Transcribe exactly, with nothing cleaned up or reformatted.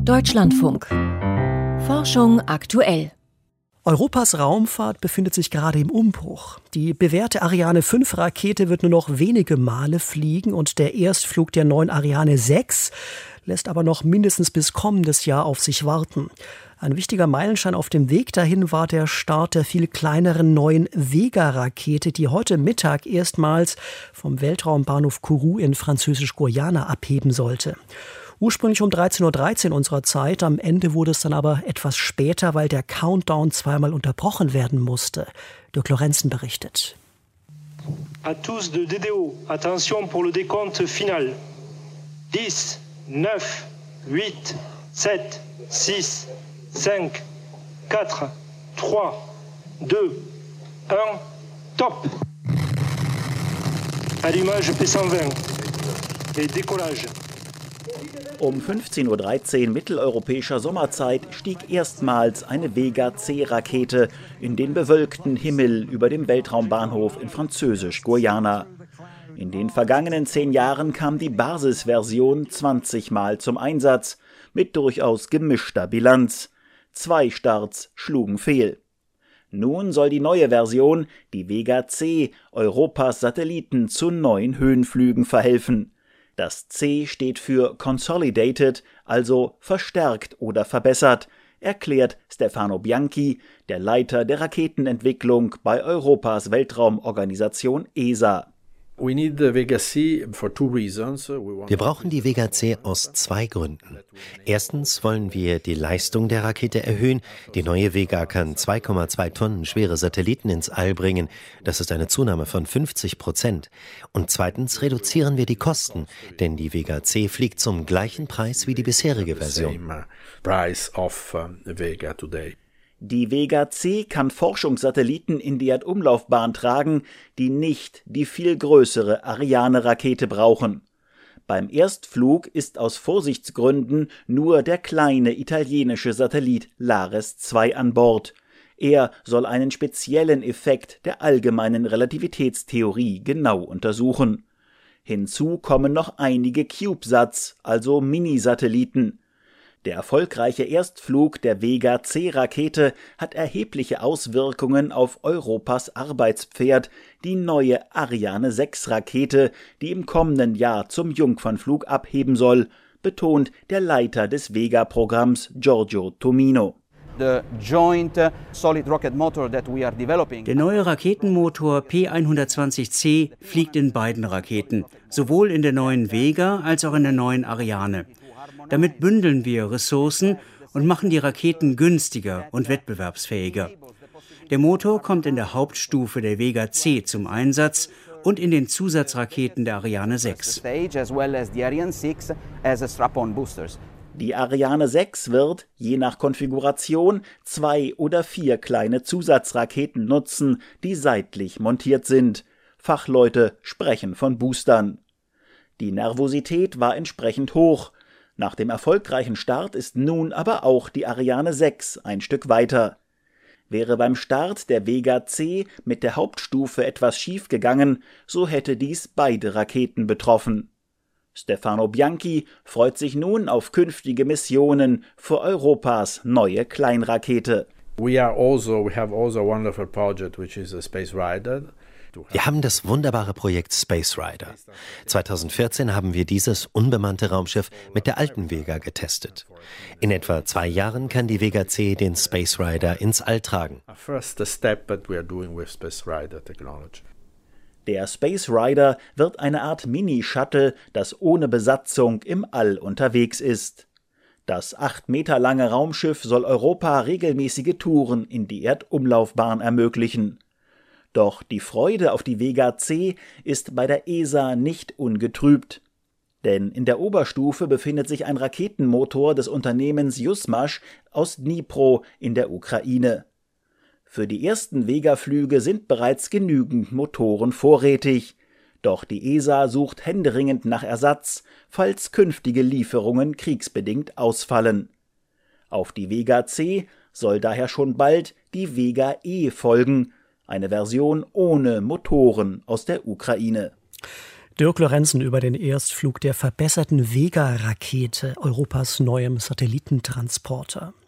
Deutschlandfunk. Forschung aktuell. Europas Raumfahrt befindet sich gerade im Umbruch. Die bewährte Ariane fünf Rakete wird nur noch wenige Male fliegen und der Erstflug der neuen Ariane sechs lässt aber noch mindestens bis kommendes Jahr auf sich warten. Ein wichtiger Meilenstein auf dem Weg dahin war der Start der viel kleineren neuen Vega-Rakete, die heute Mittag erstmals vom Weltraumbahnhof Kourou in Französisch-Guyana abheben sollte. Ursprünglich um dreizehn Uhr dreizehn unserer Zeit, am Ende wurde es dann aber etwas später, weil der Countdown zweimal unterbrochen werden musste. Dirk Lorenzen berichtet. À tous de D D O, attention pour le décompte final. dix, neuf, huit, sept, six, cinq, quatre, trois, deux, un, top. Allumage P cent vingt et décollage. Um fünfzehn Uhr dreizehn mitteleuropäischer Sommerzeit stieg erstmals eine Vega-C-Rakete in den bewölkten Himmel über dem Weltraumbahnhof in Französisch-Guyana. In den vergangenen zehn Jahren kam die Basisversion zwanzig Mal zum Einsatz, mit durchaus gemischter Bilanz. Zwei Starts schlugen fehl. Nun soll die neue Version, die Vega-C, Europas Satelliten zu neuen Höhenflügen verhelfen. Das C steht für Consolidated, also verstärkt oder verbessert, erklärt Stefano Bianchi, der Leiter der Raketenentwicklung bei Europas Weltraumorganisation E S A. Wir brauchen die Vega-C aus zwei Gründen. Erstens wollen wir die Leistung der Rakete erhöhen. Die neue Vega kann zwei Komma zwei Tonnen schwere Satelliten ins All bringen. Das ist eine Zunahme von fünfzig Prozent. Und zweitens reduzieren wir die Kosten, denn die Vega-C fliegt zum gleichen Preis wie die bisherige Version. Die Vega-C kann Forschungssatelliten in die Erdumlaufbahn tragen, die nicht die viel größere Ariane-Rakete brauchen. Beim Erstflug ist aus Vorsichtsgründen nur der kleine italienische Satellit Lares zwei an Bord. Er soll einen speziellen Effekt der allgemeinen Relativitätstheorie genau untersuchen. Hinzu kommen noch einige CubeSats, also Minisatelliten. Der erfolgreiche Erstflug der Vega-C-Rakete hat erhebliche Auswirkungen auf Europas Arbeitspferd, die neue Ariane sechs Rakete, die im kommenden Jahr zum Jungfernflug abheben soll, betont der Leiter des Vega-Programms Giorgio Tomino. Der neue Raketenmotor P hundertzwanzig C fliegt in beiden Raketen, sowohl in der neuen Vega als auch in der neuen Ariane. Damit bündeln wir Ressourcen und machen die Raketen günstiger und wettbewerbsfähiger. Der Motor kommt in der Hauptstufe der Vega-C zum Einsatz und in den Zusatzraketen der Ariane sechs. Die Ariane sechs wird, je nach Konfiguration, zwei oder vier kleine Zusatzraketen nutzen, die seitlich montiert sind. Fachleute sprechen von Boostern. Die Nervosität war entsprechend hoch. Nach dem erfolgreichen Start ist nun aber auch die Ariane sechs ein Stück weiter. Wäre beim Start der Vega-C mit der Hauptstufe etwas schief gegangen, so hätte dies beide Raketen betroffen. Stefano Bianchi freut sich nun auf künftige Missionen für Europas neue Kleinrakete. We are also, we have also a wonderful project which is a Space Rider. Wir haben das wunderbare Projekt Space Rider. zweitausendvierzehn haben wir dieses unbemannte Raumschiff mit der alten Vega getestet. In etwa zwei Jahren kann die Vega-C den Space Rider ins All tragen. Der Space Rider wird eine Art Mini-Shuttle, das ohne Besatzung im All unterwegs ist. Das acht Meter lange Raumschiff soll Europa regelmäßige Touren in die Erdumlaufbahn ermöglichen. Doch die Freude auf die Vega-C ist bei der E S A nicht ungetrübt. Denn in der Oberstufe befindet sich ein Raketenmotor des Unternehmens Jusmash aus Dnipro in der Ukraine. Für die ersten Vega-Flüge sind bereits genügend Motoren vorrätig. Doch die E S A sucht händeringend nach Ersatz, falls künftige Lieferungen kriegsbedingt ausfallen. Auf die Vega-C soll daher schon bald die Vega-E folgen, eine Version ohne Motoren aus der Ukraine. Dirk Lorenzen über den Erstflug der verbesserten Vega-Rakete, Europas neuem Satellitentransporter.